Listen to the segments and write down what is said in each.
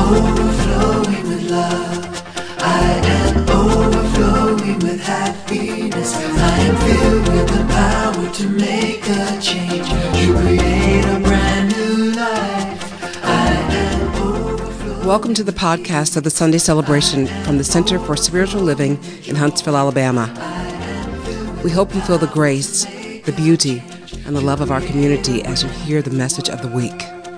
overflowing with love. I am overflowing with happiness. I am filled with the power to make a change, to create a brand new life. I am overflowing. Welcome to the podcast of the Sunday Celebration from the Center for Spiritual Living in Huntsville, Alabama. We hope you feel the grace, the beauty, and the love of our community as you hear the message of the week.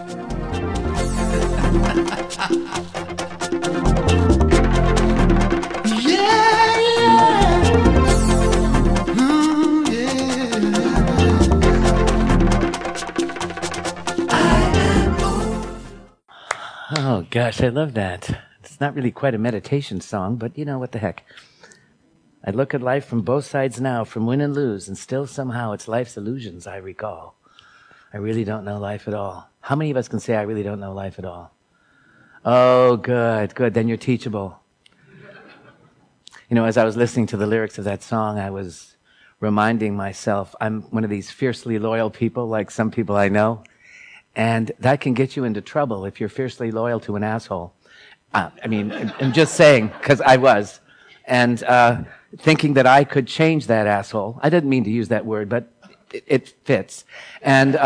Oh, gosh, I love that. It's not really quite a meditation song, but you know, what the heck. I look at life from both sides now, from win and lose, and still somehow it's life's illusions I recall. I really don't know life at all. How many of us can say I really don't know life at all? Oh, good. Then you're teachable. You know, as I was listening to the lyrics of that song, I was reminding myself I'm one of these fiercely loyal people, like some people I know. And that can get you into trouble if you're fiercely loyal to an asshole. I'm just saying, because I was. And thinking that I could change that asshole. I didn't mean to use that word, but it fits. And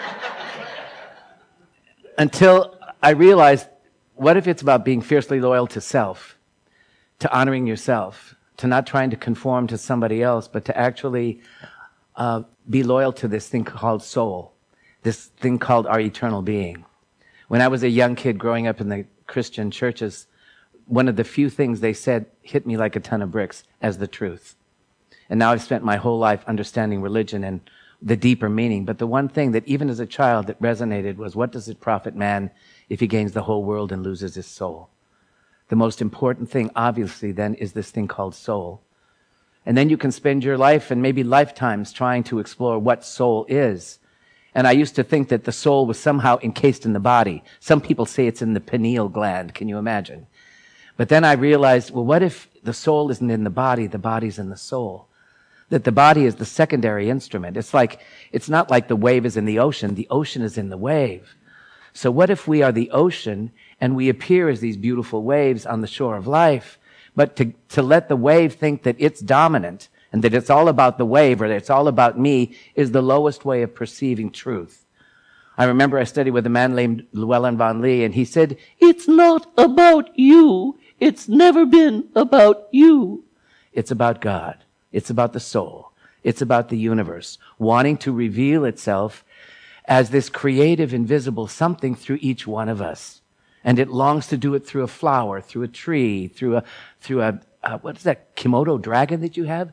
until I realized, what if it's about being fiercely loyal to self, to honoring yourself, to not trying to conform to somebody else, but to actually be loyal to this thing called soul. This thing called our eternal being. When I was a young kid growing up in the Christian churches, one of the few things they said hit me like a ton of bricks as the truth. And now I've spent my whole life understanding religion and the deeper meaning. But the one thing that even as a child that resonated was, what does it profit man if he gains the whole world and loses his soul? The most important thing, obviously, then, is this thing called soul. And then you can spend your life and maybe lifetimes trying to explore what soul is. And I used to think that the soul was somehow encased in the body. Some people say it's in the pineal gland. Can you imagine? But then I realized, well, what if the soul isn't in the body's in the soul? That the body is the secondary instrument. It's not like the wave is in the ocean is in the wave. So what if we are the ocean and we appear as these beautiful waves on the shore of life, but to let the wave think that it's dominant, and that it's all about the wave or that it's all about me is the lowest way of perceiving truth. I remember I studied with a man named Llewellyn Van Lee, and he said, "It's not about you. It's never been about you. It's about God. It's about the soul. It's about the universe, wanting to reveal itself as this creative, invisible something through each one of us. And it longs to do it through a flower, through a tree, through a what is that, Komodo dragon that you have?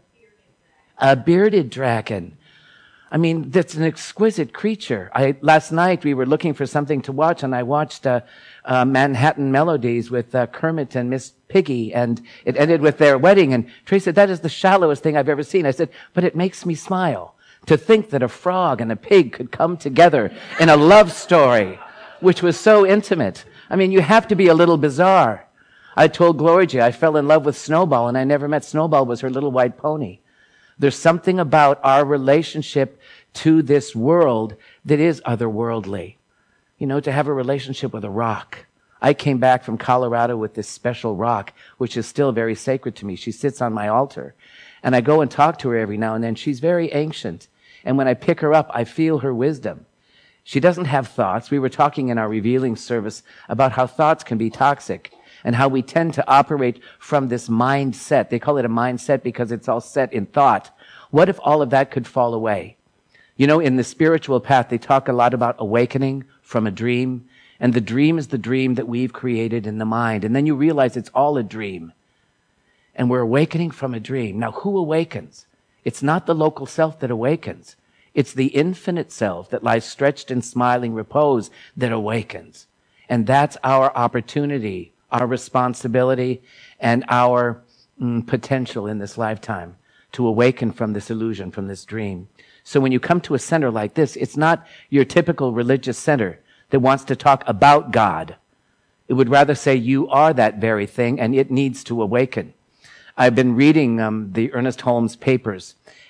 A bearded dragon. I mean, that's an exquisite creature. Last night we were looking for something to watch, and I watched Manhattan Melodies with Kermit and Miss Piggy, and it ended with their wedding. And Tracy said, "That is the shallowest thing I've ever seen." I said, "But it makes me smile to think that a frog and a pig could come together in a love story, which was so intimate." I mean, you have to be a little bizarre. I told Gloria J. I fell in love with Snowball, and I never met Snowball was her little white pony. There's something about our relationship to this world that is otherworldly. You know, to have a relationship with a rock. I came back from Colorado with this special rock, which is still very sacred to me. She sits on my altar. And I go and talk to her every now and then. She's very ancient. And when I pick her up, I feel her wisdom. She doesn't have thoughts. We were talking in our revealing service about how thoughts can be toxic, and how we tend to operate from this mindset. They call it a mindset because it's all set in thought. What if all of that could fall away? You know, in the spiritual path, they talk a lot about awakening from a dream. And the dream is the dream that we've created in the mind. And then you realize it's all a dream. And we're awakening from a dream. Now, who awakens? It's not the local self that awakens. It's the infinite self that lies stretched in smiling repose that awakens. And that's our opportunity, our responsibility, and our potential in this lifetime to awaken from this illusion, from this dream. So when you come to a center like this, it's not your typical religious center that wants to talk about God. It would rather say you are that very thing and it needs to awaken. I've been reading the Ernest Holmes papers,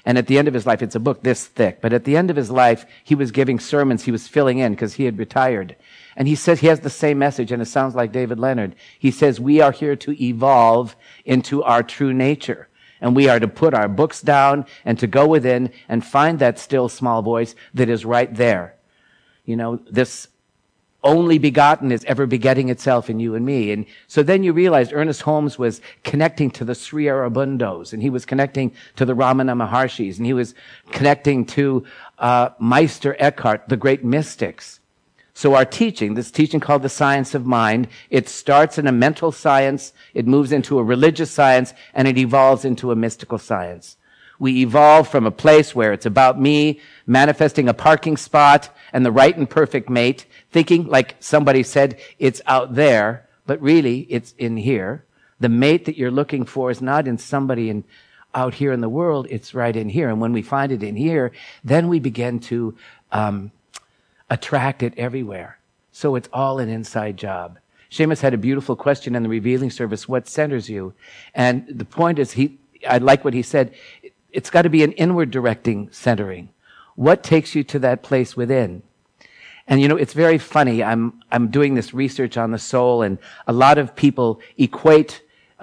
And at the end of his life, it's a book this thick, but at the end of his life, he was giving sermons, he was filling in because he had retired. And he says he has the same message, and it sounds like David Leonard. He says, we are here to evolve into our true nature. And we are to put our books down and to go within and find that still small voice that is right there. You know, this only begotten is ever begetting itself in you and me. And so then you realized Ernest Holmes was connecting to the Sri Aurobindos, and he was connecting to the Ramana Maharshis, and he was connecting to Meister Eckhart, the great mystics. So our teaching, this teaching called the science of mind, it starts in a mental science, it moves into a religious science, and it evolves into a mystical science. We evolve from a place where it's about me manifesting a parking spot and the right and perfect mate, thinking, like somebody said, it's out there, but really it's in here. The mate that you're looking for is not in somebody out here in the world, it's right in here. And when we find it in here, then we begin to attract it everywhere. So it's all an inside job. Seamus had a beautiful question in the revealing service, what centers you? And the point is, I like what he said, it's got to be an inward directing centering. What takes you to that place within? And you know, it's very funny. I'm doing this research on the soul, and a lot of people equate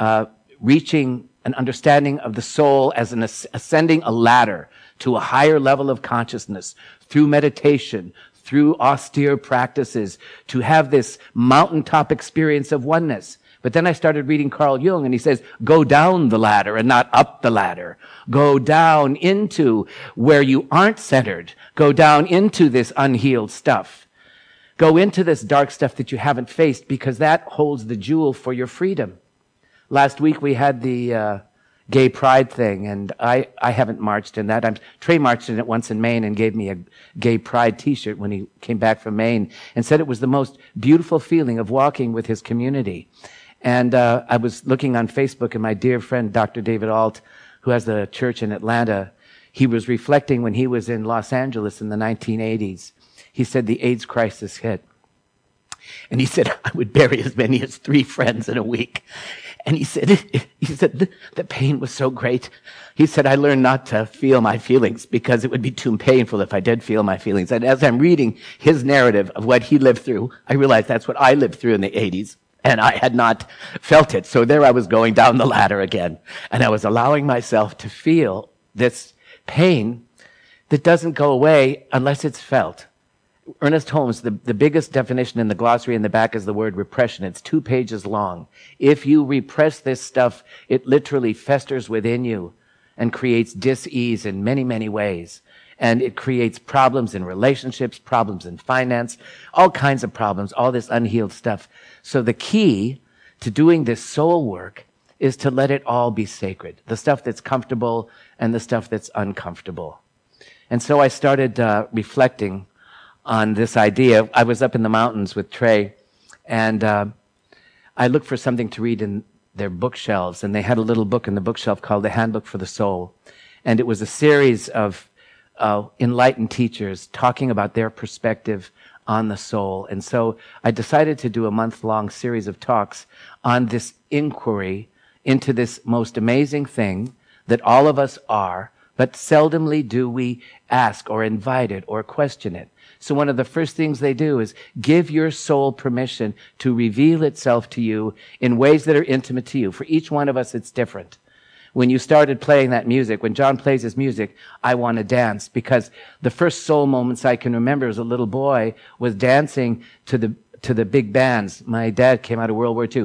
reaching an understanding of the soul as ascending a ladder to a higher level of consciousness through meditation, through austere practices, to have this mountaintop experience of oneness. But then I started reading Carl Jung, and he says, go down the ladder and not up the ladder. Go down into where you aren't centered. Go down into this unhealed stuff. Go into this dark stuff that you haven't faced, because that holds the jewel for your freedom. Last week we had the gay pride thing, and I haven't marched in that. Trey marched in it once in Maine and gave me a gay pride t-shirt when he came back from Maine, and said it was the most beautiful feeling of walking with his community. And I was looking on Facebook, and my dear friend, Dr. David Alt, who has the church in Atlanta, he was reflecting when he was in Los Angeles in the 1980s. He said the AIDS crisis hit. And he said, I would bury as many as 3 friends in a week. And he said, the pain was so great. He said, I learned not to feel my feelings because it would be too painful if I did feel my feelings. And as I'm reading his narrative of what he lived through, I realized that's what I lived through in the 80s. And I had not felt it. So there I was going down the ladder again. And I was allowing myself to feel this pain that doesn't go away unless it's felt. Ernest Holmes, the biggest definition in the glossary in the back is the word repression. It's 2 pages long. If you repress this stuff, it literally festers within you and creates dis-ease in many, many ways. And it creates problems in relationships, problems in finance, all kinds of problems, all this unhealed stuff. So the key to doing this soul work is to let it all be sacred. The stuff that's comfortable and the stuff that's uncomfortable. And so I started reflecting on this idea. I was up in the mountains with Trey, and I looked for something to read in their bookshelves, and they had a little book in the bookshelf called The Handbook for the Soul. And it was a series of enlightened teachers talking about their perspective on the soul. And so I decided to do a month-long series of talks on this inquiry into this most amazing thing that all of us are, but seldomly do we ask or invite it or question it. So one of the first things they do is give your soul permission to reveal itself to you in ways that are intimate to you. For each one of us, it's different. When you started playing that music, when John plays his music, I want to dance, because the first soul moments I can remember as a little boy was dancing to the big bands. My dad came out of World War II.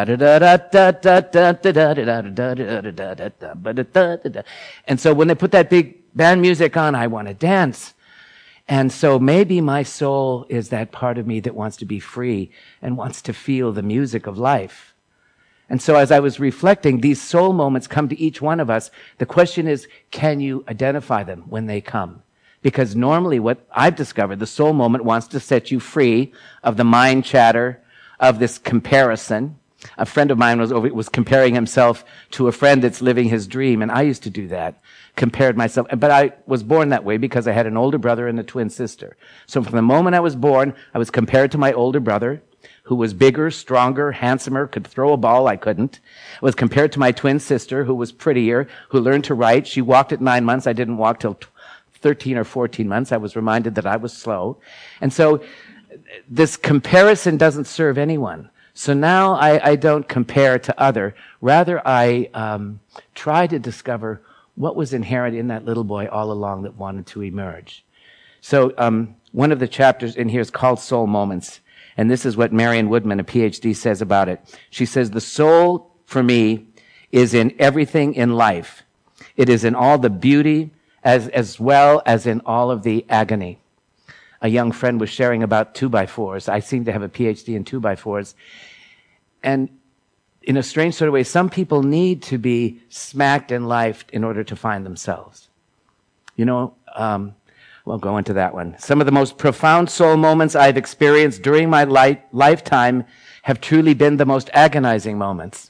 And so when they put that big band music on, I want to dance. And so maybe my soul is that part of me that wants to be free and wants to feel the music of life. And so as I was reflecting, these soul moments come to each one of us. The question is, can you identify them when they come? Because normally what I've discovered, the soul moment wants to set you free of the mind chatter, of this comparison. A friend of mine was comparing himself to a friend that's living his dream, and I used to do that, compared myself. But I was born that way because I had an older brother and a twin sister. So from the moment I was born, I was compared to my older brother, who was bigger, stronger, handsomer, could throw a ball I couldn't, was compared to my twin sister, who was prettier, who learned to write. She walked at 9 months. I didn't walk till 13 or 14 months. I was reminded that I was slow. And so this comparison doesn't serve anyone. So now I don't compare to other. Rather, I try to discover what was inherent in that little boy all along that wanted to emerge. So one of the chapters in here is called Soul Moments. And this is what Marion Woodman, a PhD, says about it. She says, the soul, for me, is in everything in life. It is in all the beauty as well as in all of the agony. A young friend was sharing about 2x4s. I seem to have a PhD in 2x4s. And in a strange sort of way, some people need to be smacked in life in order to find themselves. You know, we'll go into that one. Some of the most profound soul moments I've experienced during my lifetime have truly been the most agonizing moments.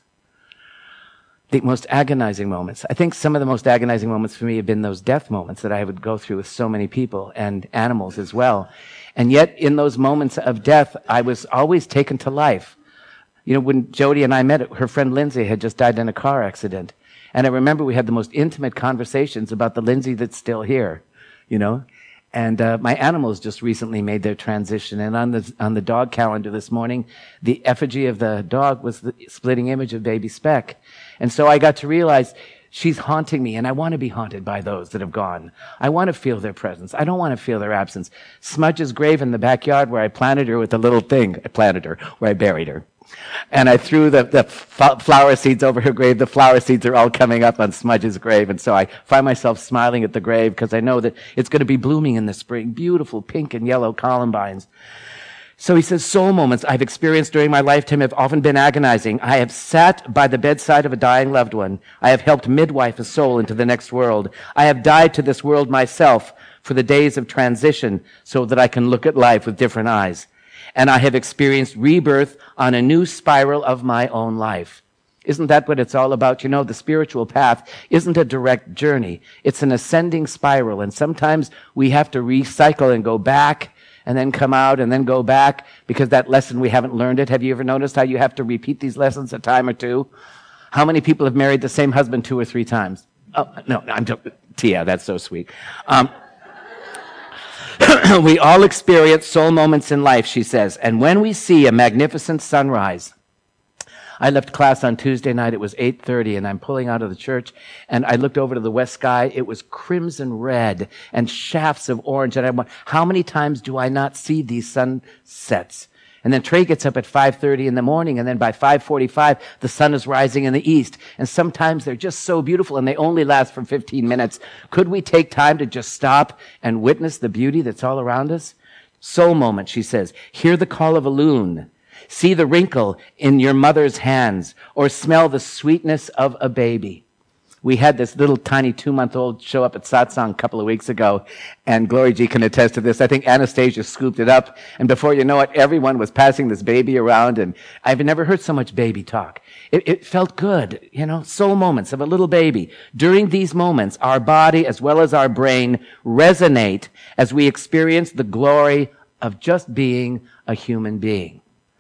The most agonizing moments. I think some of the most agonizing moments for me have been those death moments that I would go through with so many people and animals as well. And yet in those moments of death, I was always taken to life. You know, when Jody and I met, her friend Lindsay had just died in a car accident. And I remember we had the most intimate conversations about the Lindsay that's still here, you know. And my animals just recently made their transition. And on the dog calendar this morning, the effigy of the dog was the splitting image of baby Speck. And so I got to realize she's haunting me, and I want to be haunted by those that have gone. I want to feel their presence. I don't want to feel their absence. Smudge's grave in the backyard where I planted her with the little thing. I planted her, where I buried her. And I threw the flower seeds over her grave. The flower seeds are all coming up on Smudge's grave. And so I find myself smiling at the grave because I know that it's going to be blooming in the spring. Beautiful pink and yellow columbines. So he says, soul moments I've experienced during my lifetime have often been agonizing. I have sat by the bedside of a dying loved one. I have helped midwife a soul into the next world. I have died to this world myself for the days of transition so that I can look at life with different eyes. And I have experienced rebirth on a new spiral of my own life. Isn't that what it's all about? You know, the spiritual path isn't a direct journey. It's an ascending spiral. And sometimes we have to recycle and go back and then come out and then go back because that lesson we haven't learned it. Have you ever noticed how you have to repeat these lessons a time or two? How many people have married the same husband 2 or 3 times? Oh, no, I'm joking. Tia, that's so sweet. We all experience soul moments in life, she says. And when we see a magnificent sunrise, I left class on Tuesday night. It was 8:30, and I'm pulling out of the church, and I looked over to the west sky. It was crimson red and shafts of orange. And I went, how many times do I not see these sunsets? And then Trey gets up at 5:30 in the morning, and then by 5:45, the sun is rising in the east. And sometimes they're just so beautiful, and they only last for 15 minutes. Could we take time to just stop and witness the beauty that's all around us? Soul moment, she says. Hear the call of a loon. See the wrinkle in your mother's hands, or smell the sweetness of a baby. We had this little tiny 2-month-old show up at Satsang a couple of weeks ago, and Glory G can attest to this. I think Anastasia scooped it up, and before you know it, everyone was passing this baby around, and I've never heard so much baby talk. It felt good, you know, soul moments of a little baby. During these moments, our body as well as our brain resonate as we experience the glory of just being a human being.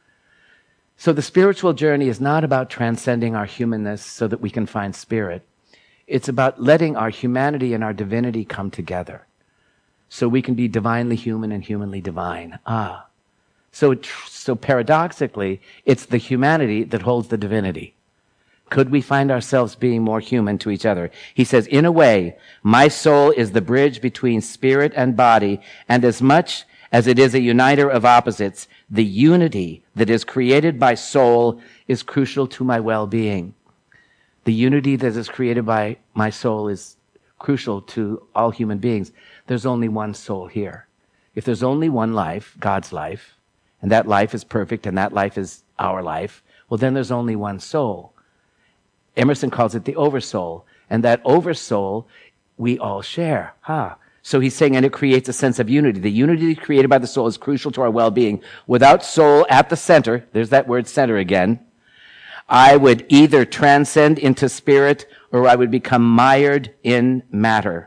So the spiritual journey is not about transcending our humanness so that we can find spirit. It's about letting our humanity and our divinity come together so we can be divinely human and humanly divine. So paradoxically, it's the humanity that holds the divinity. Could we find ourselves being more human to each other? He says, in a way, my soul is the bridge between spirit and body, and as much as it is a uniter of opposites, the unity that is created by soul is crucial to my well-being. The unity that is created by my soul is crucial to all human beings. There's only one soul here. If there's only one life, God's life, and that life is perfect and that life is our life, well, then there's only one soul. Emerson calls it the oversoul. And that oversoul we all share. So he's saying, and it creates a sense of unity. The unity created by the soul is crucial to our well-being. Without soul at the center, there's that word center again, I would either transcend into spirit or I would become mired in matter.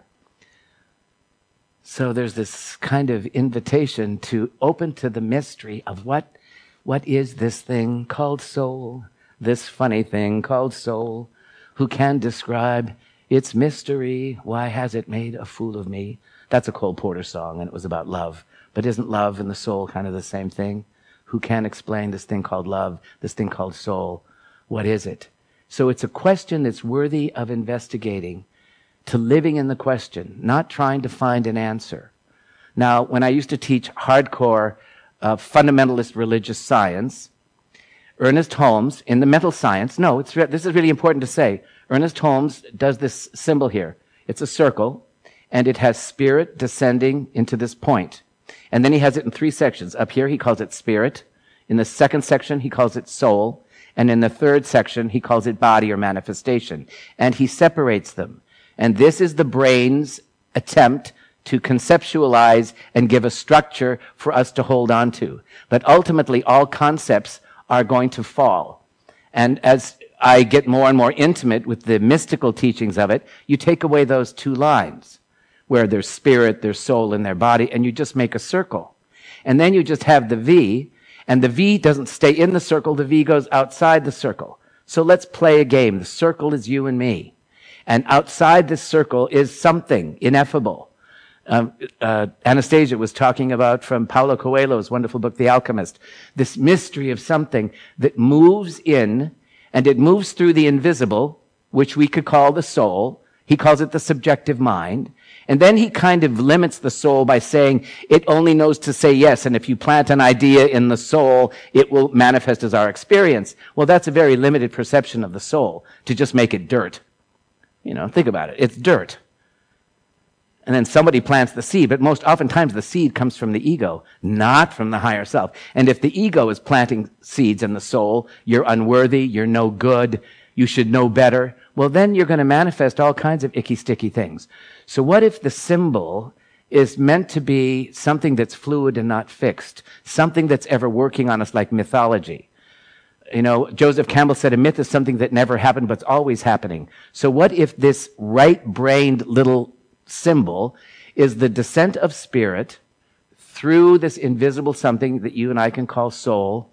So there's this kind of invitation to open to the mystery of what What is this thing called soul? This funny thing called soul? Who can describe its mystery? Why has it made a fool of me? That's a Cole Porter song, and it was about love. But isn't love and the soul kind of the same thing? Who can explain this thing called love, this thing called soul? What is it? So it's a question that's worthy of investigating, to living in the question, not trying to find an answer. Now, when I used to teach hardcore fundamentalist religious science, Ernest Holmes, in the mental science, this is really important to say, Ernest Holmes does this symbol here. It's a circle, and it has spirit descending into this point. And then he has it in 3 sections. Up here, he calls it spirit. In the second section, he calls it soul. And in the third section, he calls it body or manifestation. And he separates them. And this is the brain's attempt to conceptualize and give a structure for us to hold on to. But ultimately, all concepts are going to fall. And as I get more and more intimate with the mystical teachings of it, you take away those 2 lines, where there's spirit, there's soul, and their body, and you just make a circle. And then you just have the V, and the V doesn't stay in the circle, the V goes outside the circle. So let's play a game. The circle is you and me. And outside this circle is something ineffable. Anastasia was talking about from Paulo Coelho's wonderful book, The Alchemist, this mystery of something that moves in, and it moves through the invisible, which we could call the soul. He calls it the subjective mind. And then he kind of limits the soul by saying it only knows to say yes, and if you plant an idea in the soul, it will manifest as our experience. Well, that's a very limited perception of the soul, to just make it dirt. Think about it. It's dirt. And then somebody plants the seed, but most oftentimes the seed comes from the ego, not from the higher self. And if the ego is planting seeds in the soul, you're unworthy, you're no good, you should know better, well, then you're going to manifest all kinds of icky, sticky things. So what if the symbol is meant to be something that's fluid and not fixed, something that's ever working on us like mythology? Joseph Campbell said a myth is something that never happened but's always happening. So what if this right-brained little symbol is the descent of spirit through this invisible something that you and I can call soul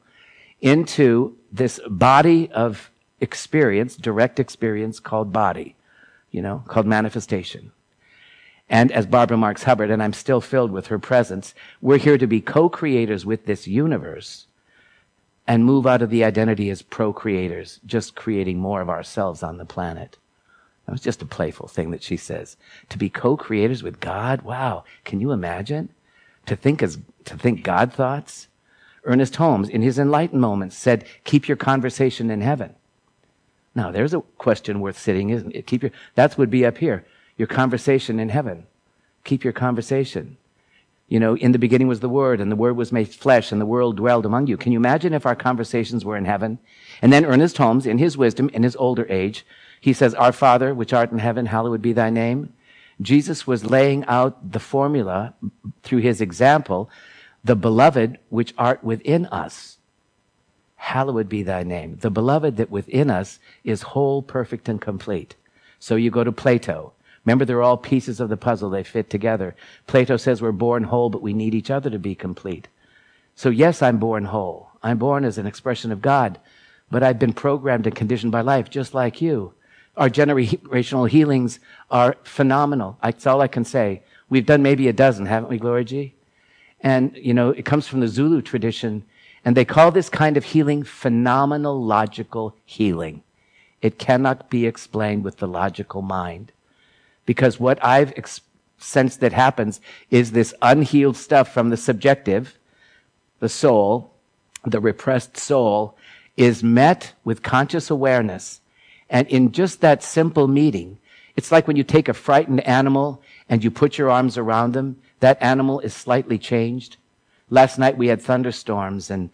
into this body of experience, direct experience called body, called manifestation. And as Barbara Marx Hubbard, and I'm still filled with her presence, we're here to be co-creators with this universe and move out of the identity as procreators, just creating more of ourselves on the planet. That was just a playful thing that she says. To be co-creators with God? Wow. Can you imagine? To think God thoughts? Ernest Holmes, in his enlightened moments, said, keep your conversation in heaven. Now, there's a question worth sitting, isn't it? That would be up here. Your conversation in heaven. Keep your conversation. In the beginning was the Word, and the Word was made flesh, and the world dwelled among you. Can you imagine if our conversations were in heaven? And then Ernest Holmes, in his wisdom, in his older age, he says, Our Father, which art in heaven, hallowed be thy name. Jesus was laying out the formula through his example, the beloved which art within us. Hallowed be thy name. The beloved that within us is whole, perfect, and complete. So you go to Plato. Remember, they're all pieces of the puzzle. They fit together. Plato says we're born whole, but we need each other to be complete. So yes, I'm born whole. I'm born as an expression of God, but I've been programmed and conditioned by life just like you. Our generational healings are phenomenal. That's all I can say. We've done maybe a dozen, haven't we, Gloria G? And, it comes from the Zulu tradition, and they call this kind of healing phenomenological healing. It cannot be explained with the logical mind. Because what I've sensed that happens is this unhealed stuff from the subjective, the soul, the repressed soul, is met with conscious awareness. And in just that simple meeting, it's like when you take a frightened animal and you put your arms around them, that animal is slightly changed. Last night we had thunderstorms, and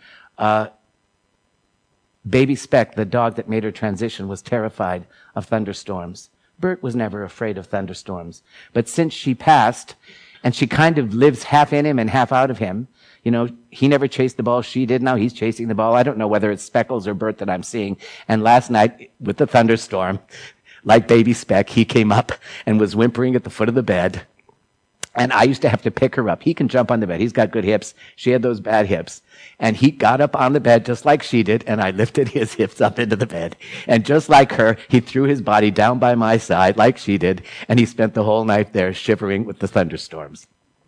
Baby Speck, the dog that made her transition, was terrified of thunderstorms. Bert was never afraid of thunderstorms. But since she passed, and she kind of lives half in him and half out of him, he never chased the ball, she did. Now he's chasing the ball. I don't know whether it's Speckles or Bert that I'm seeing. And last night, with the thunderstorm, like Baby Speck, he came up and was whimpering at the foot of the bed. And I used to have to pick her up. He can jump on the bed. He's got good hips. She had those bad hips. And he got up on the bed just like she did, and I lifted his hips up into the bed. And just like her, he threw his body down by my side like she did, and he spent the whole night there shivering with the thunderstorms.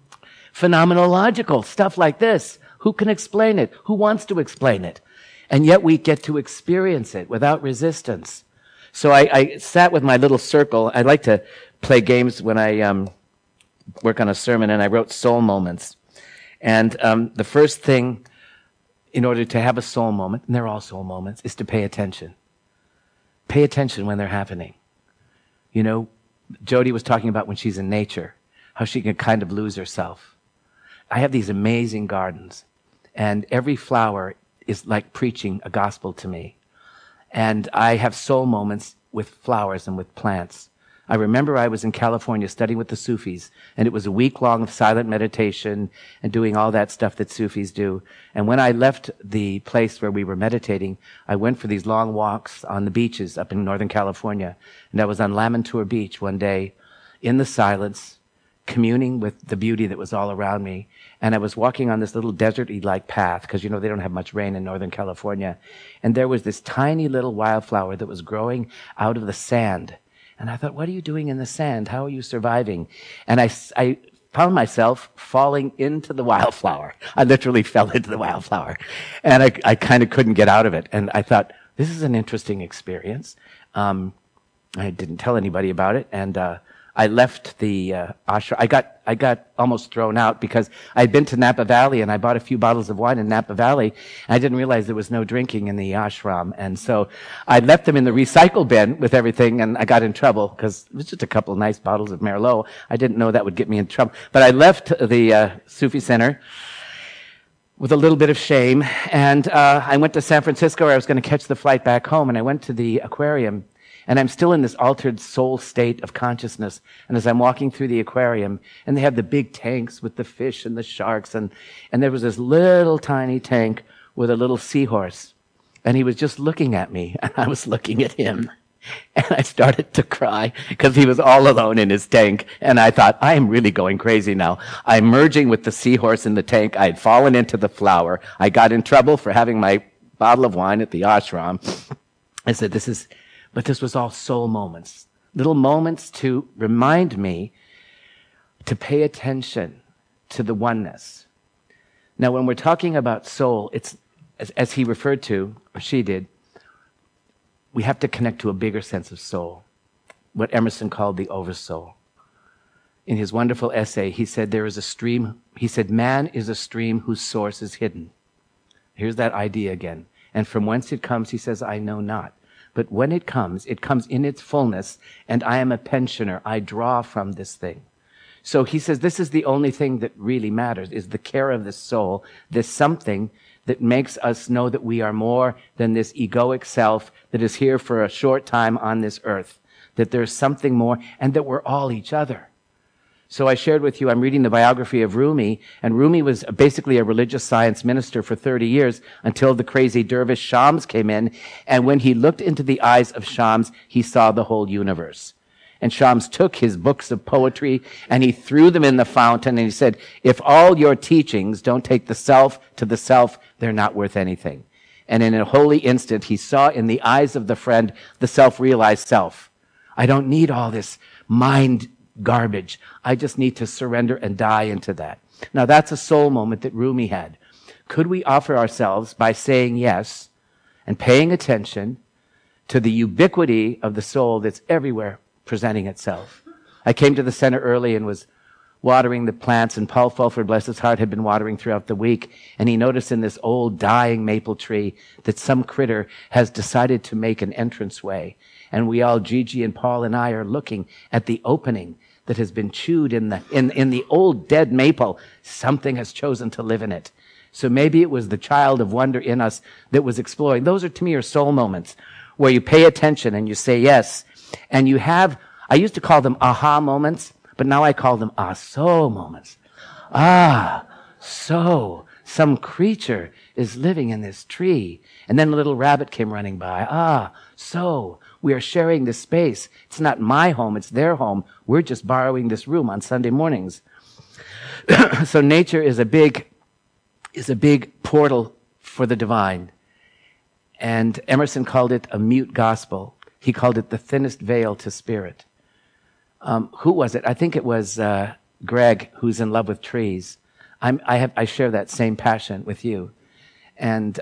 Phenomenological stuff like this. Who can explain it? Who wants to explain it? And yet we get to experience it without resistance. So I sat with my little circle. I like to play games when I work on a sermon, and I wrote soul moments. And the first thing, in order to have a soul moment, and they're all soul moments, is to pay attention. Pay attention when they're happening. You know, Jody was talking about when she's in nature, how she can kind of lose herself. I have these amazing gardens, and every flower is like preaching a gospel to me. And I have soul moments with flowers and with plants. I remember I was in California studying with the Sufis, and it was a week long of silent meditation and doing all that stuff that Sufis do. And when I left the place where we were meditating, I went for these long walks on the beaches up in Northern California. And I was on Lamontour Beach one day in the silence, communing with the beauty that was all around me. And I was walking on this little desert-y-like path, because, you know, they don't have much rain in Northern California. And there was this tiny little wildflower that was growing out of the sand. And I thought, what are you doing in the sand? How are you surviving? And I found myself falling into the wildflower. I literally fell into the wildflower. And I kind of couldn't get out of it. And I thought, this is an interesting experience. I didn't tell anybody about it. And I left the ashram. I got almost thrown out because I'd been to Napa Valley and I bought a few bottles of wine in Napa Valley. And I didn't realize there was no drinking in the ashram. And so I left them in the recycle bin with everything, and I got in trouble because it was just a couple of nice bottles of Merlot. I didn't know that would get me in trouble. But I left the Sufi Center with a little bit of shame. And I went to San Francisco where I was going to catch the flight back home. And I went to the aquarium. And I'm still in this altered soul state of consciousness. And as I'm walking through the aquarium, and they have the big tanks with the fish and the sharks, and there was this little tiny tank with a little seahorse. And he was just looking at me, and I was looking at him. And I started to cry because he was all alone in his tank. And I thought, I am really going crazy now. I'm merging with the seahorse in the tank. I had fallen into the flower. I got in trouble for having my bottle of wine at the ashram. I said, But this was all soul moments, little moments to remind me to pay attention to the oneness. Now, when we're talking about soul, it's, as he referred to, or she did, we have to connect to a bigger sense of soul, what Emerson called the oversoul. In his wonderful essay, he said there is a stream, he said, man is a stream whose source is hidden. Here's that idea again. And from whence it comes, he says, I know not. But when it comes in its fullness, and I am a pensioner. I draw from this thing. So he says this is the only thing that really matters, is the care of the soul, this something that makes us know that we are more than this egoic self that is here for a short time on this earth, that there's something more, and that we're all each other. So I shared with you, I'm reading the biography of Rumi, and Rumi was basically a religious science minister for 30 years until the crazy dervish Shams came in, and when he looked into the eyes of Shams, he saw the whole universe. And Shams took his books of poetry and he threw them in the fountain, and he said, if all your teachings don't take the self to the self, they're not worth anything. And in a holy instant, he saw in the eyes of the friend the self-realized self. I don't need all this mind garbage. I just need to surrender and die into that. Now that's a soul moment that Rumi had. Could we offer ourselves by saying yes and paying attention to the ubiquity of the soul that's everywhere presenting itself? I came to the center early and was watering the plants, and Paul Fulford, bless his heart, had been watering throughout the week, and he noticed in this old dying maple tree that some critter has decided to make an entranceway. And we all, Gigi and Paul and I, are looking at the opening that has been chewed in the old dead maple. Something has chosen to live in it. So maybe it was the child of wonder in us that was exploring. Those are, to me, are soul moments where you pay attention and you say yes. And you have, I used to call them aha moments, but now I call them so moments. So some creature is living in this tree. And then a little rabbit came running by. So we are sharing this space. It's not my home, it's their home. We're just borrowing this room on Sunday mornings. So nature is a big portal for the divine. And Emerson called it a mute gospel. He called it the thinnest veil to spirit. Who was it? I think it was Greg, who's in love with trees. I share that same passion with you. And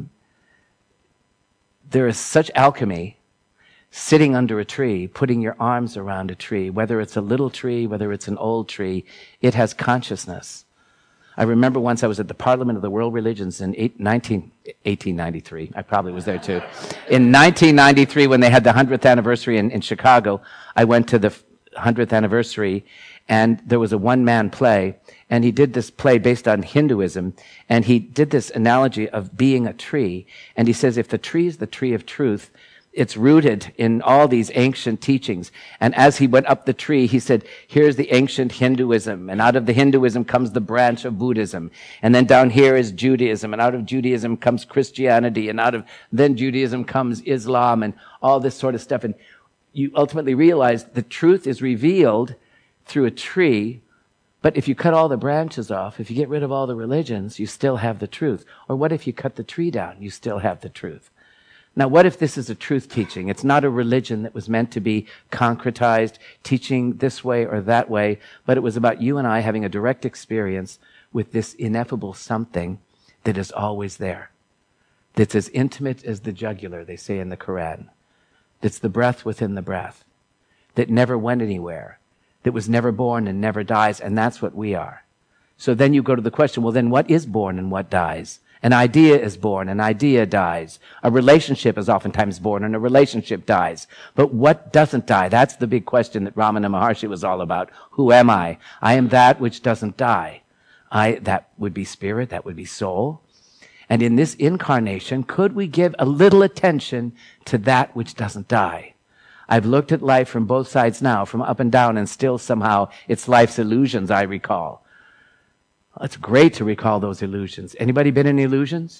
there is such alchemy sitting under a tree, putting your arms around a tree, whether it's a little tree, whether it's an old tree, it has consciousness. I remember once I was at the Parliament of the World Religions in 1893. I probably was there too. In 1993, when they had the 100th anniversary in Chicago, I went to the 100th anniversary, and there was a one-man play, and he did this play based on Hinduism, and he did this analogy of being a tree, and he says, if the tree is the tree of truth, it's rooted in all these ancient teachings. And as he went up the tree, he said, here's the ancient Hinduism. And out of the Hinduism comes the branch of Buddhism. And then down here is Judaism. And out of Judaism comes Christianity. And out of then Judaism comes Islam and all this sort of stuff. And you ultimately realize the truth is revealed through a tree. But if you cut all the branches off, if you get rid of all the religions, you still have the truth. Or what if you cut the tree down? You still have the truth. Now, what if this is a truth teaching? It's not a religion that was meant to be concretized, teaching this way or that way, but it was about you and I having a direct experience with this ineffable something that is always there, that's as intimate as the jugular, they say in the Quran, that's the breath within the breath, that never went anywhere, that was never born and never dies, and that's what we are. So then you go to the question, well, then what is born and what dies? An idea is born, an idea dies. A relationship is oftentimes born, and a relationship dies. But what doesn't die? That's the big question that Ramana Maharshi was all about. Who am I? I am that which doesn't die. That would be spirit, that would be soul. And in this incarnation, could we give a little attention to that which doesn't die? I've looked at life from both sides now, from up and down, and still somehow it's life's illusions I recall. It's great to recall those illusions. Anybody been in illusions?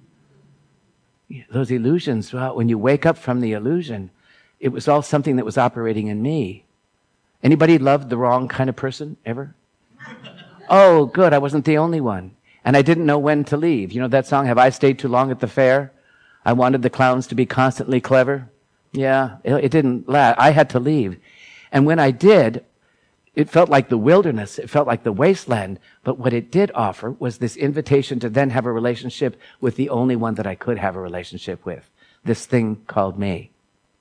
Those illusions, well, when you wake up from the illusion, it was all something that was operating in me. Anybody loved the wrong kind of person ever? Oh, good, I wasn't the only one. And I didn't know when to leave. You know that song, Have I Stayed Too Long at the Fair? I wanted the clowns to be constantly clever. Yeah, it didn't last. I had to leave. And when I did, it felt like the wilderness. It felt like the wasteland. But what it did offer was this invitation to then have a relationship with the only one that I could have a relationship with, this thing called me.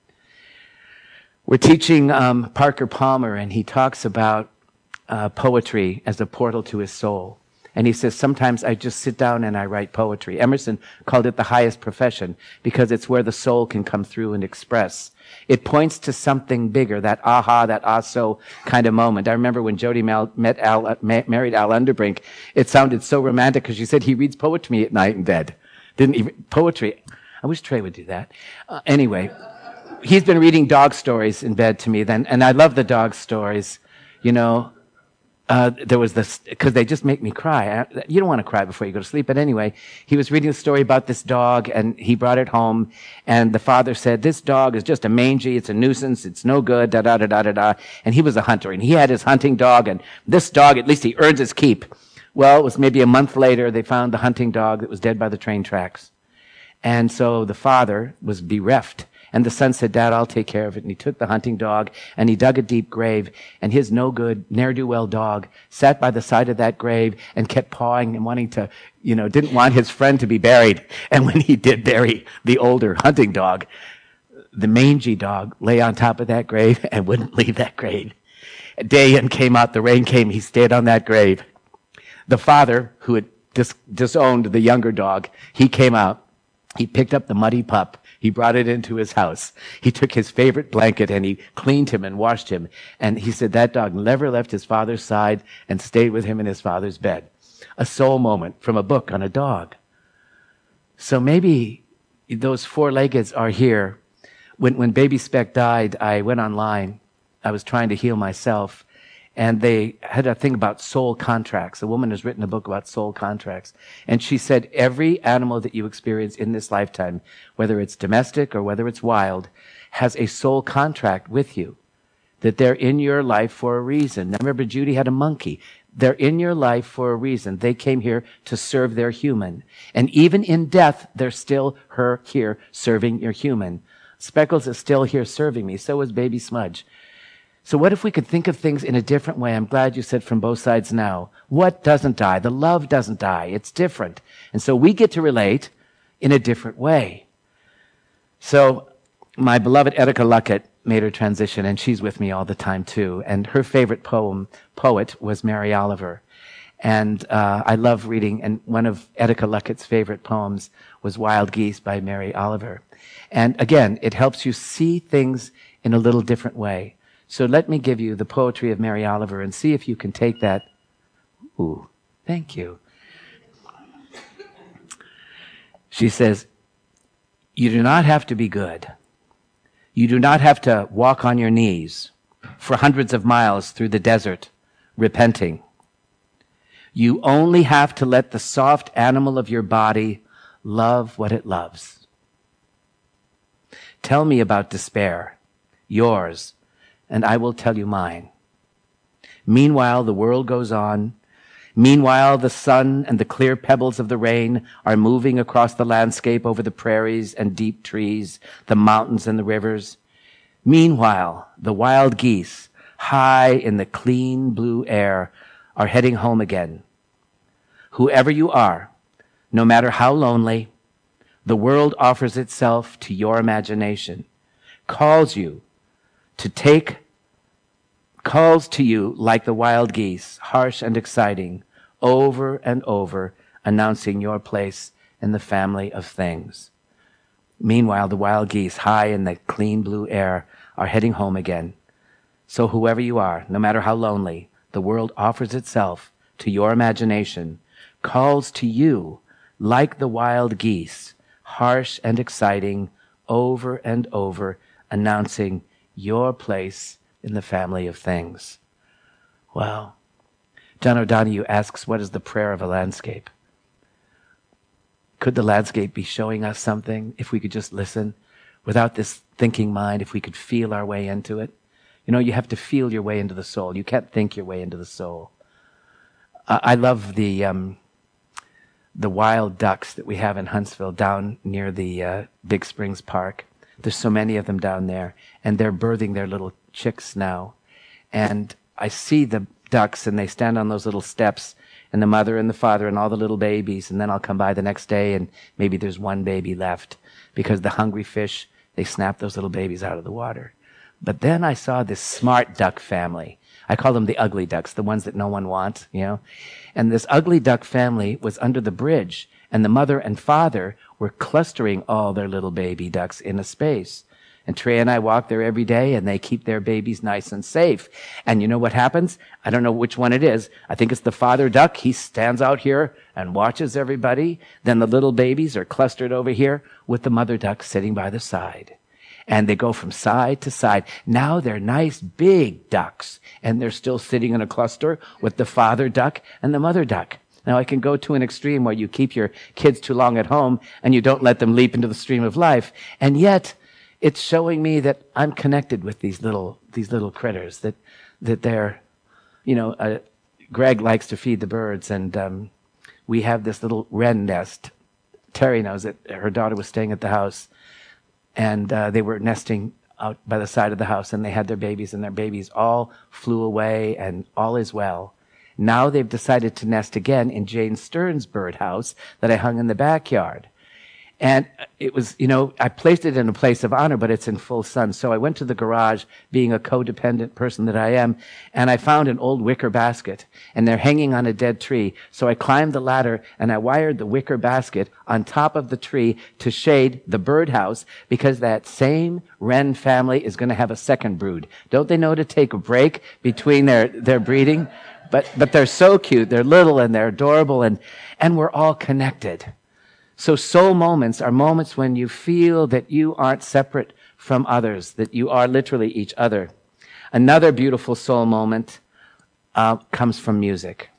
We're teaching Parker Palmer, and he talks about poetry as a portal to his soul. And he says, sometimes I just sit down and I write poetry. Emerson called it the highest profession because it's where the soul can come through and express. It points to something bigger, that aha, that ah-so kind of moment. I remember when Jody married Al Underbrink, it sounded so romantic because she said he reads poetry at night in bed. Poetry. I wish Trey would do that. Anyway, he's been reading dog stories in bed to me then, and I love the dog stories, you know. There was this, because they just make me cry. You don't want to cry before you go to sleep, but anyway, he was reading a story about this dog, and he brought it home, and the father said, this dog is just a mangy, it's a nuisance, it's no good, da-da-da-da-da-da, and he was a hunter, and he had his hunting dog, and this dog, at least he earns his keep. Well, it was maybe a month later, they found the hunting dog that was dead by the train tracks. And so the father was bereft. And the son said, Dad, I'll take care of it. And he took the hunting dog and he dug a deep grave, and his no good, ne'er-do-well dog sat by the side of that grave and kept pawing and wanting to, didn't want his friend to be buried. And when he did bury the older hunting dog, the mangy dog lay on top of that grave and wouldn't leave that grave. Day in came out, the rain came, he stayed on that grave. The father, who had disowned the younger dog, he came out, he picked up the muddy pup, he brought it into his house. He took his favorite blanket and he cleaned him and washed him. And he said that dog never left his father's side and stayed with him in his father's bed. A soul moment from a book on a dog. So maybe those four-leggeds are here. When Baby Speck died, I went online. I was trying to heal myself. And they had a thing about soul contracts. A woman has written a book about soul contracts. And she said every animal that you experience in this lifetime, whether it's domestic or whether it's wild, has a soul contract with you. That they're in your life for a reason. Now, remember, Judy had a monkey. They're in your life for a reason. They came here to serve their human. And even in death, they're still here serving your human. Speckles is still here serving me. So is baby Smudge. So what if we could think of things in a different way? I'm glad you said from both sides now. What doesn't die? The love doesn't die. It's different. And so we get to relate in a different way. So my beloved Erika Luckett made her transition, and she's with me all the time too. And her favorite poet was Mary Oliver. And I love reading, and one of Erika Luckett's favorite poems was Wild Geese by Mary Oliver. And again, it helps you see things in a little different way. So let me give you the poetry of Mary Oliver and see if you can take that. Ooh, thank you. She says, "You do not have to be good. You do not have to walk on your knees for hundreds of miles through the desert, repenting. You only have to let the soft animal of your body love what it loves. Tell me about despair, yours, and I will tell you mine. Meanwhile, the world goes on. Meanwhile, the sun and the clear pebbles of the rain are moving across the landscape over the prairies and deep trees, the mountains and the rivers. Meanwhile, the wild geese, high in the clean blue air, are heading home again. Whoever you are, no matter how lonely, the world offers itself to your imagination, calls to you like the wild geese, harsh and exciting, over and over, announcing your place in the family of things. Meanwhile, the wild geese, high in the clean blue air, are heading home again. So whoever you are, no matter how lonely, the world offers itself to your imagination, calls to you like the wild geese, harsh and exciting, over and over, announcing your place in the family of things." Wow. John O'Donohue asks, what is the prayer of a landscape? Could the landscape be showing us something if we could just listen without this thinking mind, if we could feel our way into it? You know, you have to feel your way into the soul. You can't think your way into the soul. I love the wild ducks that we have in Huntsville down near the Big Springs Park. There's so many of them down there, and they're birthing their little chicks now. And I see the ducks, and they stand on those little steps, and the mother and the father and all the little babies, and then I'll come by the next day, and maybe there's one baby left, because the hungry fish, they snap those little babies out of the water. But then I saw this smart duck family. I call them the ugly ducks, the ones that no one wants, you know. And this ugly duck family was under the bridge, and the mother and father were clustering all their little baby ducks in a space. And Trey and I walk there every day, and they keep their babies nice and safe. And you know what happens? I don't know which one it is. I think it's the father duck. He stands out here and watches everybody. Then the little babies are clustered over here with the mother duck sitting by the side. And they go from side to side. Now they're nice big ducks, and they're still sitting in a cluster with the father duck and the mother duck. Now I can go to an extreme where you keep your kids too long at home and you don't let them leap into the stream of life. And yet it's showing me that I'm connected with these little critters, that they're, you know, Greg likes to feed the birds, and we have this little wren nest. Terry knows it. Her daughter was staying at the house, and they were nesting out by the side of the house, and they had their babies, and their babies all flew away, and all is well. Now they've decided to nest again in Jane Stern's birdhouse that I hung in the backyard. And it was, you know, I placed it in a place of honor, but it's in full sun. So I went to the garage, being a codependent person that I am, and I found an old wicker basket, and they're hanging on a dead tree. So I climbed the ladder, and I wired the wicker basket on top of the tree to shade the birdhouse, because that same wren family is going to have a second brood. Don't they know to take a break between their breeding? But they're so cute. They're little, and they're adorable, and we're all connected. So soul moments are moments when you feel that you aren't separate from others, that you are literally each other. Another beautiful soul moment comes from music.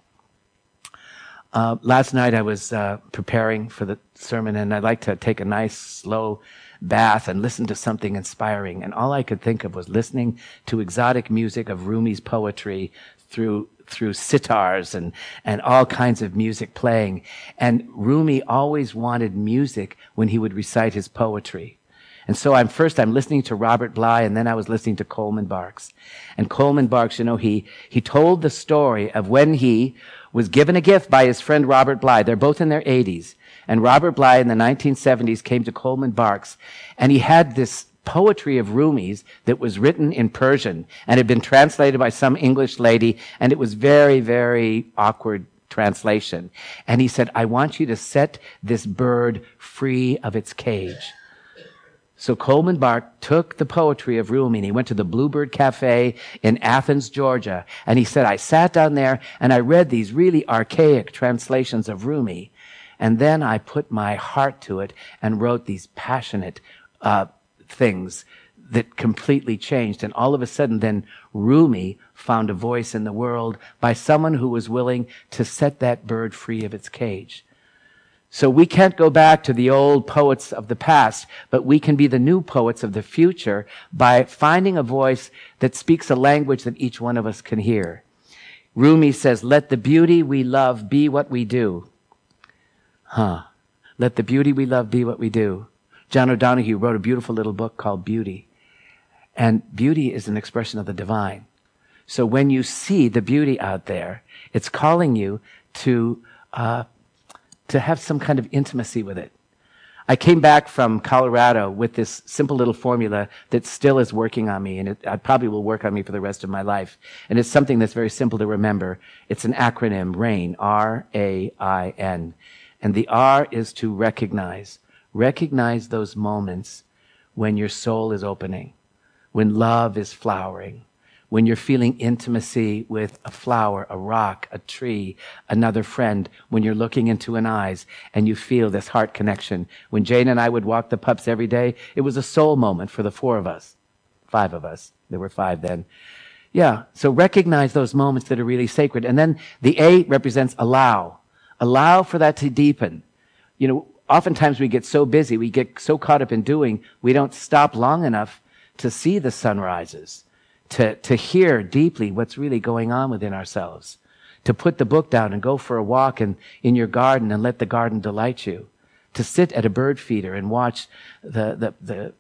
Last night I was preparing for the sermon, and I'd like to take a nice, slow bath and listen to something inspiring. And all I could think of was listening to exotic music of Rumi's poetry through through sitars and all kinds of music playing. And Rumi always wanted music when he would recite his poetry. And so I'm listening to Robert Bly, and then I was listening to Coleman Barks. And Coleman Barks, he told the story of when he was given a gift by his friend Robert Bly. They're both in their 80s. And Robert Bly in the 1970s came to Coleman Barks, and he had this poetry of Rumi's that was written in Persian and had been translated by some English lady, and it was very, very awkward translation. And he said, I want you to set this bird free of its cage. So Coleman Barks took the poetry of Rumi and he went to the Bluebird Cafe in Athens, Georgia. And he said, I sat down there and I read these really archaic translations of Rumi. And then I put my heart to it and wrote these passionate things that completely changed. And all of a sudden then Rumi found a voice in the world by someone who was willing to set that bird free of its cage. So we can't go back to the old poets of the past, but we can be the new poets of the future by finding a voice that speaks a language that each one of us can hear. Rumi says, let the beauty we love be what we do. Let the beauty we love be what we do. John O'Donohue wrote a beautiful little book called Beauty. And beauty is an expression of the divine. So when you see the beauty out there, it's calling you to have some kind of intimacy with it. I came back from Colorado with this simple little formula that still is working on me, and it probably will work on me for the rest of my life. And it's something that's very simple to remember. It's an acronym, RAIN, R-A-I-N. And the R is to recognize. Recognize those moments when your soul is opening, when love is flowering, when you're feeling intimacy with a flower, a rock, a tree, another friend, when you're looking into an eyes and you feel this heart connection. When Jane and I would walk the pups every day, it was a soul moment for the 4 of us. 5 of us. There were 5 then. Yeah, so recognize those moments that are really sacred. And then the A represents allow. Allow for that to deepen. Oftentimes we get so busy, we get so caught up in doing, we don't stop long enough to see the sunrises. To hear deeply what's really going on within ourselves, to put the book down and go for a walk in your garden and let the garden delight you, to sit at a bird feeder and watch the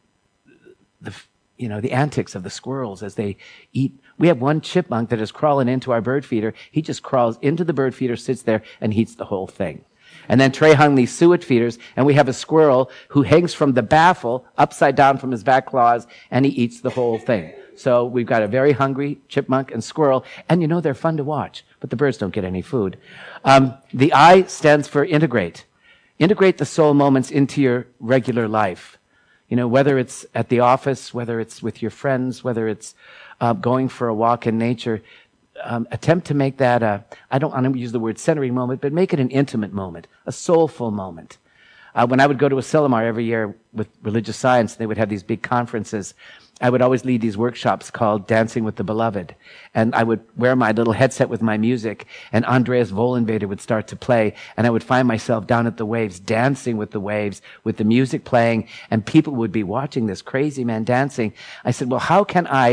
antics of the squirrels as they eat. We have one chipmunk that is crawling into our bird feeder. He just crawls into the bird feeder, sits there, and eats the whole thing. And then Trey hung these suet feeders, and we have a squirrel who hangs from the baffle upside down from his back claws, and he eats the whole thing. So we've got a very hungry chipmunk and squirrel, and they're fun to watch, but the birds don't get any food. The I stands for integrate. Integrate the soul moments into your regular life. Whether it's at the office, whether it's with your friends, whether it's going for a walk in nature, attempt to make that I don't want to use the word centering moment, but make it an intimate moment, a soulful moment. When I would go to Asilomar every year with religious science, they would have these big conferences. I would always lead these workshops called Dancing with the Beloved. And I would wear my little headset with my music, and Andreas Vollenbader would start to play, and I would find myself down at the waves, dancing with the waves, with the music playing, and people would be watching this crazy man dancing. I said, well, how can I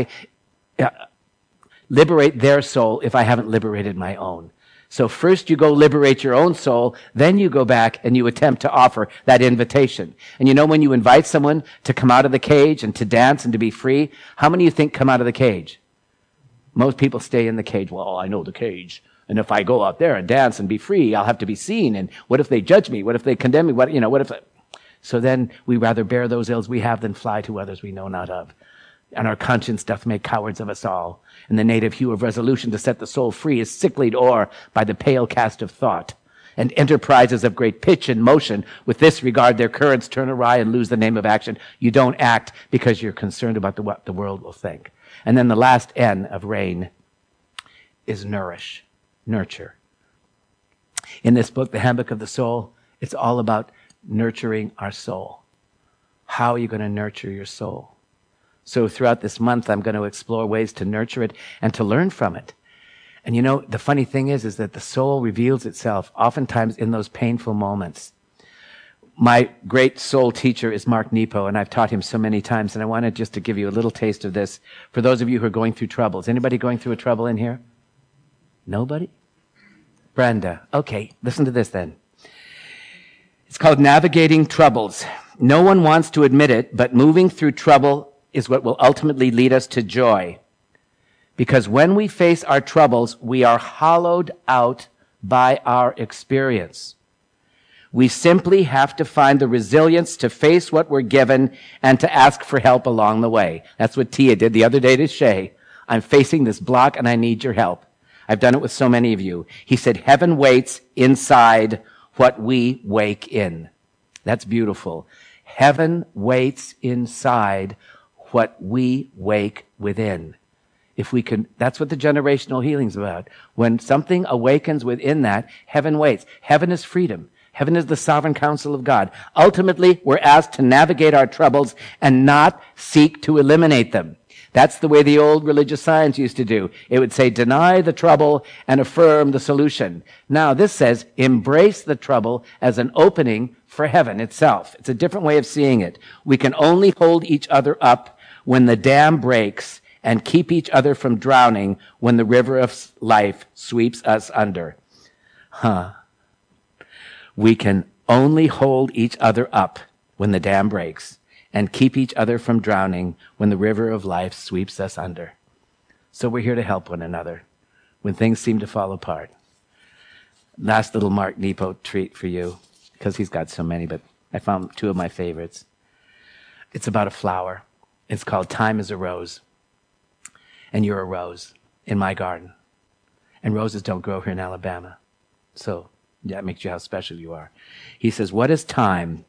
liberate their soul if I haven't liberated my own? So first you go liberate your own soul, then you go back and you attempt to offer that invitation. And when you invite someone to come out of the cage and to dance and to be free, how many of you think come out of the cage? Most people stay in the cage. Well, I know the cage. And if I go out there and dance and be free, I'll have to be seen. And what if they judge me? What if they condemn me? What if... So then we rather bear those ills we have than fly to others we know not of. And our conscience doth make cowards of us all. And the native hue of resolution to set the soul free is sicklied o'er by the pale cast of thought. And enterprises of great pitch and motion, with this regard their currents turn awry and lose the name of action. You don't act because you're concerned about what the world will think. And then the last N of RAIN is nourish, nurture. In this book, The Handbook of the Soul, it's all about nurturing our soul. How are you going to nurture your soul? So throughout this month, I'm going to explore ways to nurture it and to learn from it. And the funny thing is that the soul reveals itself oftentimes in those painful moments. My great soul teacher is Mark Nepo, and I've taught him so many times, and I wanted just to give you a little taste of this for those of you who are going through troubles. Anybody going through a trouble in here? Nobody? Brenda. Okay, listen to this then. It's called Navigating Troubles. No one wants to admit it, but moving through trouble is what will ultimately lead us to joy. Because when we face our troubles, we are hollowed out by our experience. We simply have to find the resilience to face what we're given and to ask for help along the way. That's what Tia did the other day to Shay. I'm facing this block and I need your help. I've done it with so many of you. He said, heaven waits inside what we wake in. That's beautiful. Heaven waits inside what we wake within. If we can, that's what the generational healing's about. When something awakens within that, heaven waits. Heaven is freedom. Heaven is the sovereign counsel of God. Ultimately, we're asked to navigate our troubles and not seek to eliminate them. That's the way the old religious science used to do. It would say, deny the trouble and affirm the solution. Now, this says, embrace the trouble as an opening for heaven itself. It's a different way of seeing it. We can only hold each other up when the dam breaks and keep each other from drowning when the river of life sweeps us under. We can only hold each other up when the dam breaks and keep each other from drowning when the river of life sweeps us under. So we're here to help one another when things seem to fall apart. Last little Mark Nepo treat for you, because he's got so many, but I found two of my favorites. It's about a flower. It's called Time is a Rose. And you're a rose in my garden. And roses don't grow here in Alabama. So that makes you how special you are. He says, what is time?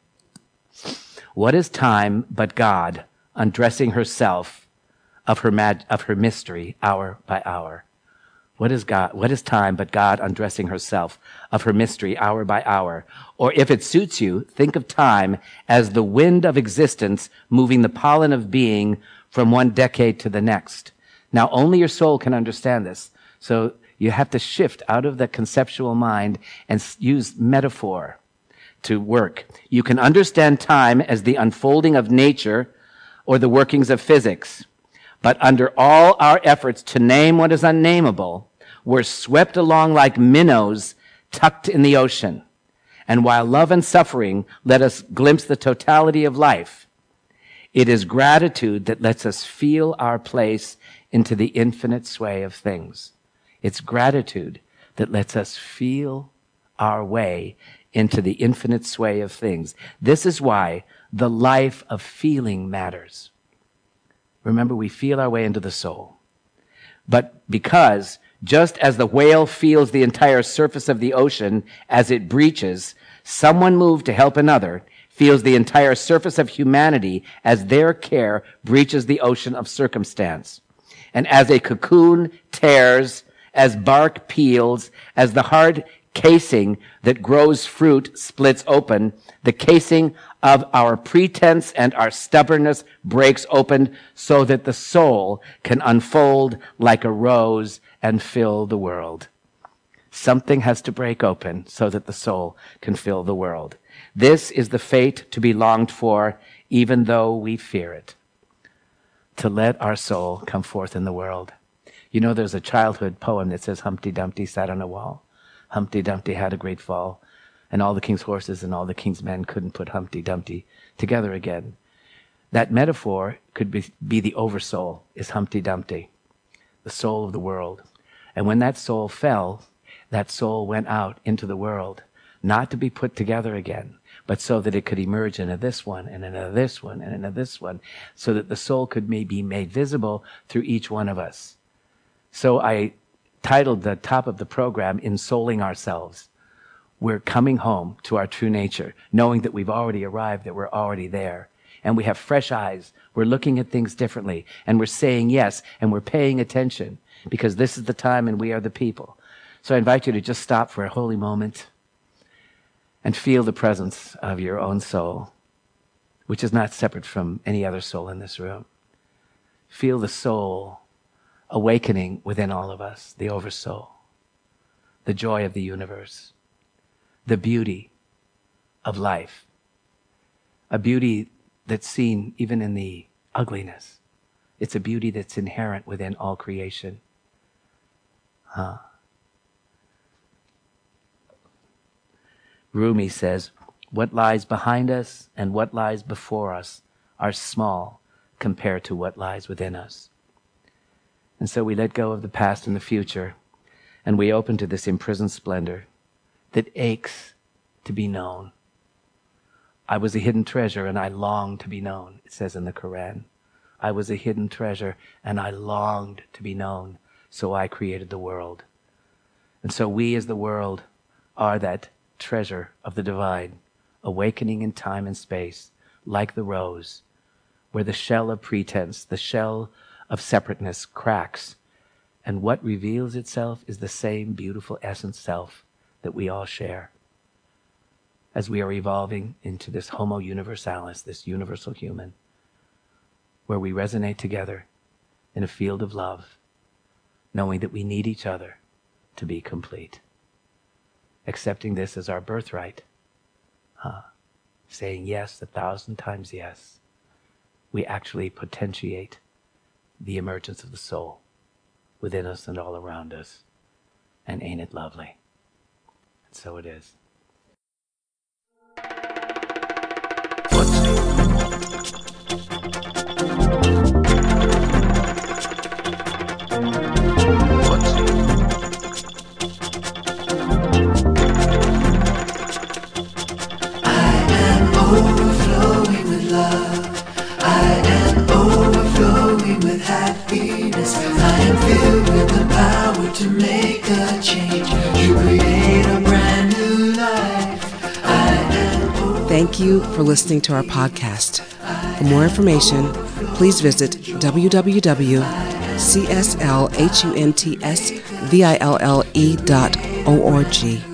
What is time but God undressing herself of her mystery hour by hour? What is time but God undressing herself of her mystery hour by hour? Or if it suits you, think of time as the wind of existence moving the pollen of being from one decade to the next. Now, only your soul can understand this. So you have to shift out of the conceptual mind and use metaphor to work. You can understand time as the unfolding of nature or the workings of physics. But under all our efforts to name what is unnameable, we're swept along like minnows tucked in the ocean. And while love and suffering let us glimpse the totality of life, it is gratitude that lets us feel our place into the infinite sway of things. It's gratitude that lets us feel our way into the infinite sway of things. This is why the life of feeling matters. Remember, we feel our way into the soul. But because just as the whale feels the entire surface of the ocean as it breaches, someone moved to help another feels the entire surface of humanity as their care breaches the ocean of circumstance. And as a cocoon tears, as bark peels, as the hard casing that grows fruit splits open, the casing of our pretense and our stubbornness breaks open so that the soul can unfold like a rose and fill the world. Something has to break open so that the soul can fill the world. This is the fate to be longed for, even though we fear it. To let our soul come forth in the world. You know, there's a childhood poem that says Humpty Dumpty sat on a wall. Humpty Dumpty had a great fall, and all the king's horses and all the king's men couldn't put Humpty Dumpty together again. That metaphor could be the oversoul, is Humpty Dumpty, the soul of the world. And when that soul fell, that soul went out into the world, not to be put together again, but so that it could emerge into this one, and into this one, and into this one, so that the soul could be made visible through each one of us. So I titled the top of the program, Ensouling Ourselves. We're coming home to our true nature, knowing that we've already arrived, that we're already there. And we have fresh eyes. We're looking at things differently. And we're saying yes, and we're paying attention, because this is the time and we are the people. So I invite you to just stop for a holy moment and feel the presence of your own soul, which is not separate from any other soul in this room. Feel the soul awakening within all of us, the oversoul, the joy of the universe, the beauty of life, a beauty that's seen even in the ugliness. It's a beauty that's inherent within all creation. Rumi says, what lies behind us and what lies before us are small compared to what lies within us. And so we let go of the past and the future, and we open to this imprisoned splendor that aches to be known. I was a hidden treasure and I longed to be known, it says in the Quran. I was a hidden treasure and I longed to be known, so I created the world. And so we as the world are that treasure of the divine, awakening in time and space, like the rose, where the shell of pretense, the shell of separateness cracks, and what reveals itself is the same beautiful essence self that we all share. As we are evolving into this Homo Universalis, this universal human, where we resonate together in a field of love, knowing that we need each other to be complete. Accepting this as our birthright, saying yes 1,000 times yes, we actually potentiate the emergence of the soul within us and all around us. And ain't it lovely? And so it is. Overflowing with love, I am overflowing with happiness. I am filled with the power to make a change, to create a brand new life. Thank you for listening to our podcast. For more information, please visit www.cslhuntsville.org.